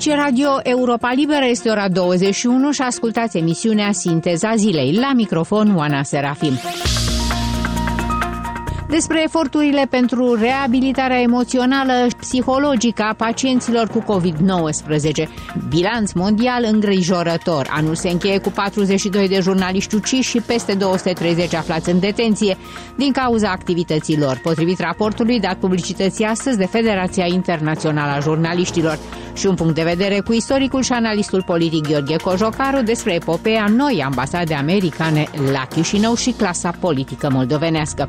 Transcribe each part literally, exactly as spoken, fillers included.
Aici Radio Europa Liberă, este ora douăzeci și unu și ascultați emisiunea Sinteza Zilei. La microfon, Oana Serafim. Despre eforturile pentru reabilitarea emoțională și psihologică a pacienților cu covid nouăsprezece. Bilanț mondial îngrijorător. Anul se încheie cu patruzeci și doi de jurnaliști uciși și peste două sute treizeci aflați în detenție din cauza activităților, potrivit raportului dat publicității astăzi de Federația Internațională a Jurnaliștilor. Și un punct de vedere cu istoricul și analistul politic Gheorghe Cojocaru despre epopeea noi ambasade americane la Chișinău și clasa politică moldovenească.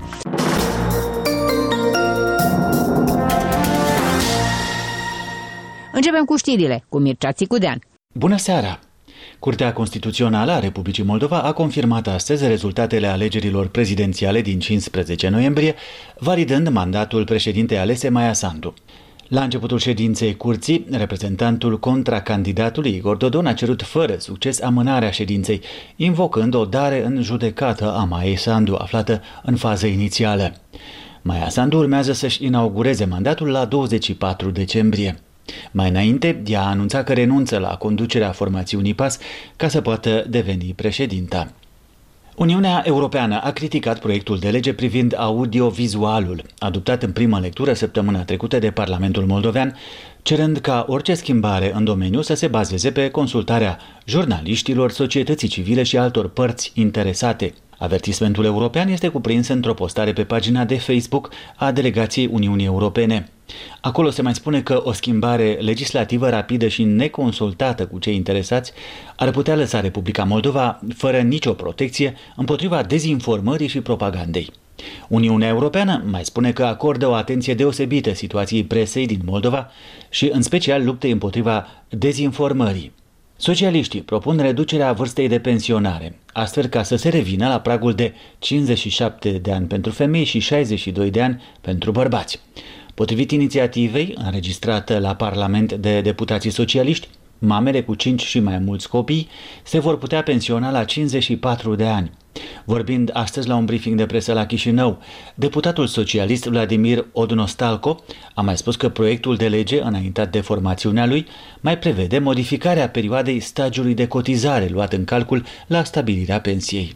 Începem cu știrile, cu Mircea Țicudean. Bună seara! Curtea Constituțională a Republicii Moldova a confirmat astăzi rezultatele alegerilor prezidențiale din cincisprezece noiembrie, validând mandatul președintei alese Maia Sandu. La începutul ședinței curții, reprezentantul contracandidatului Igor Dodon a cerut fără succes amânarea ședinței, invocând o dare în judecată a Maiei Sandu, aflată în fază inițială. Maia Sandu urmează să-și inaugureze mandatul la douăzeci și patru decembrie. Mai înainte, ea a anunțat că renunță la conducerea formațiunii P A S ca să poată deveni președinta. Uniunea Europeană a criticat proiectul de lege privind audiovizualul, adoptat în prima lectură săptămâna trecută de Parlamentul Moldovean, cerând ca orice schimbare în domeniu să se bazeze pe consultarea jurnaliștilor, societății civile și altor părți interesate. Avertismentul european este cuprins într-o postare pe pagina de Facebook a delegației Uniunii Europene. Acolo se mai spune că o schimbare legislativă rapidă și neconsultată cu cei interesați ar putea lăsa Republica Moldova fără nicio protecție împotriva dezinformării și propagandei. Uniunea Europeană mai spune că acordă o atenție deosebită situației presei din Moldova și în special luptei împotriva dezinformării. Socialiștii propun reducerea vârstei de pensionare, astfel ca să se revină la pragul de cincizeci și șapte de ani pentru femei și șaizeci și doi de ani pentru bărbați. Potrivit inițiativei înregistrată la Parlament de deputații socialiști, mamele cu cinci și mai mulți copii se vor putea pensiona la cincizeci și patru de ani. Vorbind astăzi la un briefing de presă la Chișinău, deputatul socialist Vladimir Odnostalco a mai spus că proiectul de lege înaintat de formațiunea lui mai prevede modificarea perioadei stagiului de cotizare luat în calcul la stabilirea pensiei.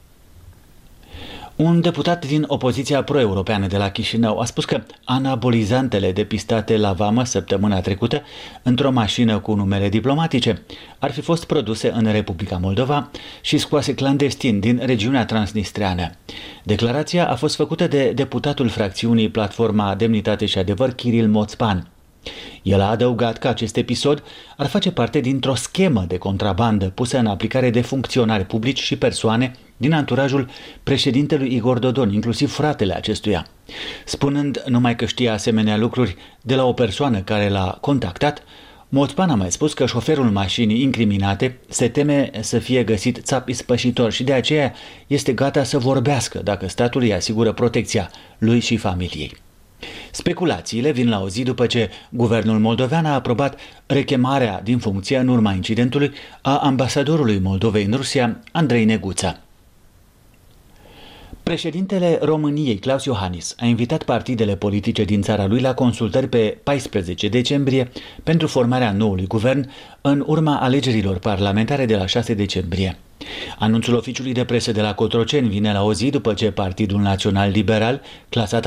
Un deputat din opoziția pro-europeană de la Chișinău a spus că anabolizantele depistate la vamă săptămâna trecută într-o mașină cu numere diplomatice ar fi fost produse în Republica Moldova și scoase clandestin din regiunea transnistreană. Declarația a fost făcută de deputatul fracțiunii Platforma Demnitate și Adevăr, Kiril Moțpan. El a adăugat că acest episod ar face parte dintr-o schemă de contrabandă pusă în aplicare de funcționari publici și persoane din anturajul președintelui Igor Dodon, inclusiv fratele acestuia. Spunând numai că știa asemenea lucruri de la o persoană care l-a contactat, Moțpan a mai spus că șoferul mașinii incriminate se teme să fie găsit țap ispășitor și de aceea este gata să vorbească dacă statul îi asigură protecția lui și familiei. Speculațiile vin la o zi după ce guvernul moldovean a aprobat rechemarea din funcție în urma incidentului a ambasadorului Moldovei în Rusia, Andrei Neguța. Președintele României, Klaus Iohannis, a invitat partidele politice din țara lui la consultări pe paisprezece decembrie pentru formarea noului guvern în urma alegerilor parlamentare de la șase decembrie. Anunțul oficiului de presă de la Cotroceni vine la o zi după ce Partidul Național Liberal, clasat